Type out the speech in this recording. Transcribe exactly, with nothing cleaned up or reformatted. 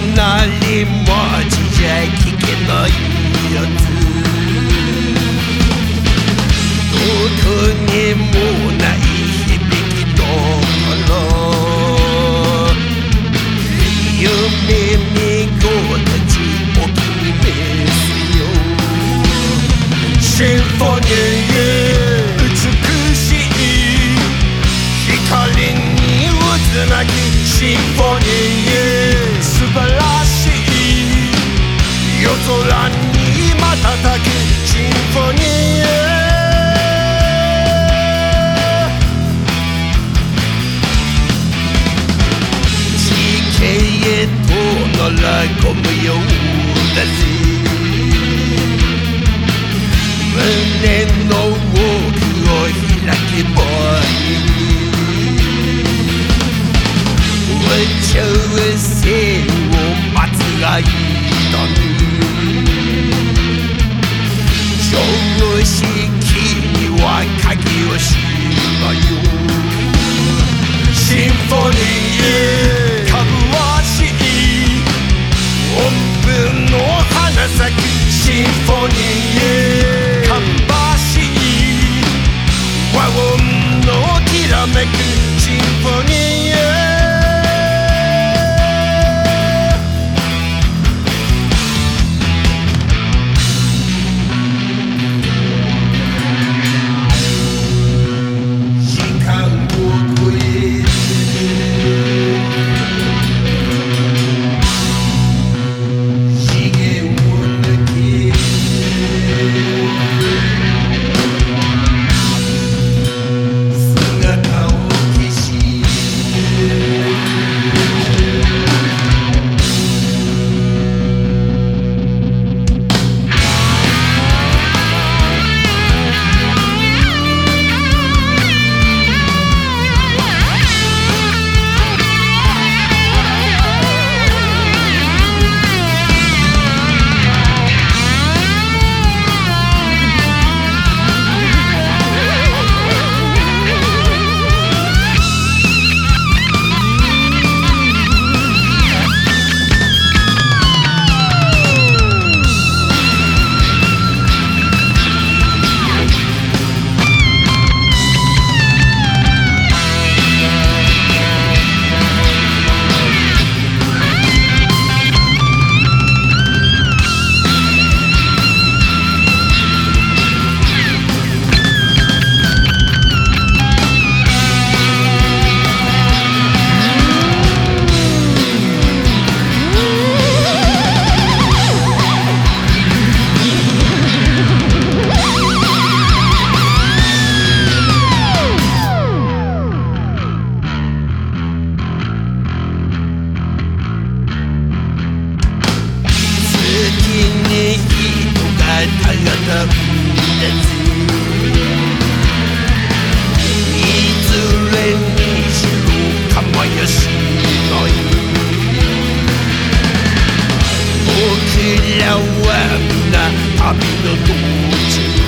隣町じゃ聞けないやつ、どこにもない響きだから夢見事ちお気に召すよ。シンフォニー美しい光に渦巻き、シンフォニー素晴らしい夜空に瞬き、シンフォニー地形へと乗ら込むようだぜ。胸の奥を開けばいい、宇宙船を待つがいいだね。常識には鍵をしまよ。シンフォニーかぐわしい音符の花咲き、シンフォニー芳しい和音のきらめく、シンフォニー旅の途中